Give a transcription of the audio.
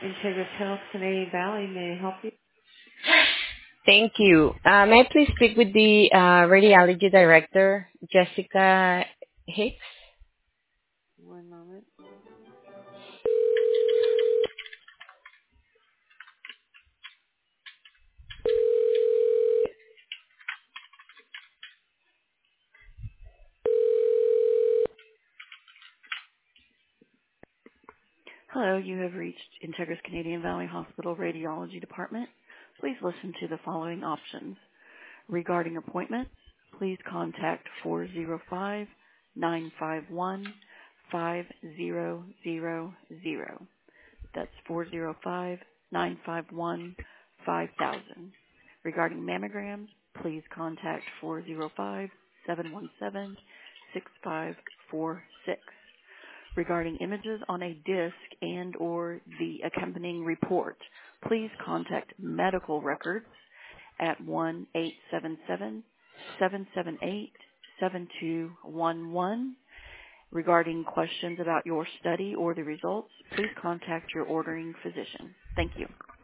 Integris Health, Canadian Valley. May I help you? Thank you. May I please speak with the radiology director, Jessica Hicks? One moment. Hello, you have reached Integris Canadian Valley Hospital Radiology Department. Please listen to the following options. Regarding appointments, please contact 405-951-5000. That's 405-951-5000. Regarding mammograms, please contact 405-717-6546. Regarding images on a disc and or the accompanying report, please contact medical records at 1-877-778-7211. Regarding questions about your study or the results, please contact your ordering physician. Thank you.